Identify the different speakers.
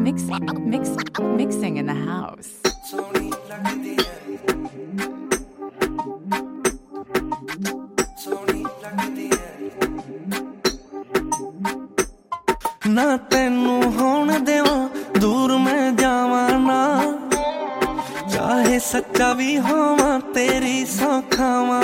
Speaker 1: Mixing in the house.
Speaker 2: ना तेनू होण देवां दूर मैं जावां ना, चाहे सच्चा भी होवां तेरी सौ खावां